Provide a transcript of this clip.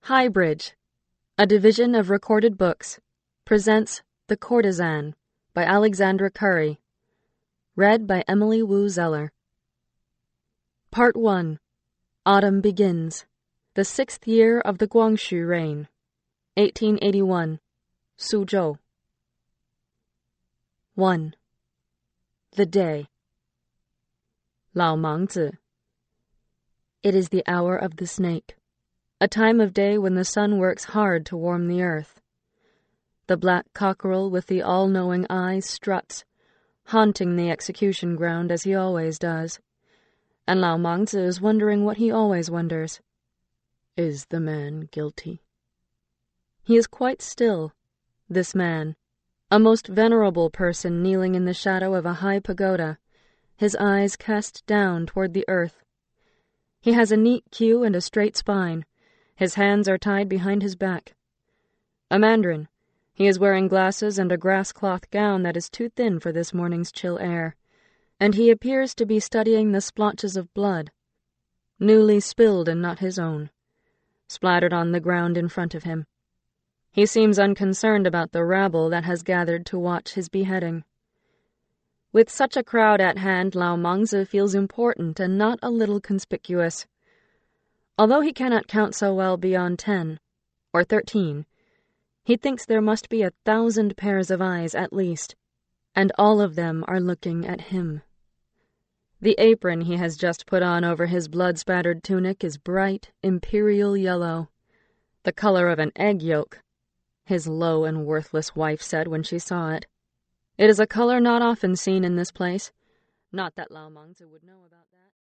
Highbridge, a division of Recorded Books, presents The Courtesan by Alexandra Curry, read by Emily Wu Zeller. Part 1. Autumn Begins. The 6th year of the Guangxu reign. 1881. Suzhou. 1. The day. Lao Mangzi. It is the hour of the snake, a time of day when the sun works hard to warm the earth. The black cockerel with the all-knowing eye struts, haunting the execution ground as he always does, and Lao Mangzi is wondering what he always wonders. Is the man guilty? He is quite still, this man, a most venerable person kneeling in the shadow of a high pagoda, his eyes cast down toward the earth. He has a neat queue and a straight spine. His hands are tied behind his back. A mandarin. He is wearing glasses and a grass-cloth gown that is too thin for this morning's chill air, and he appears to be studying the splotches of blood, newly spilled and not his own, splattered on the ground in front of him. He seems unconcerned about the rabble that has gathered to watch his beheading. With such a crowd at hand, Lao Mangzi feels important and not a little conspicuous. Although he cannot count so well beyond 10, or 13, he thinks there must be 1,000 pairs of eyes at least, and all of them are looking at him. The apron he has just put on over his blood-spattered tunic is bright, imperial yellow, the color of an egg yolk, his low and worthless wife said when she saw it. It is a color not often seen in this place. Not that Lao Mangzi would know about that.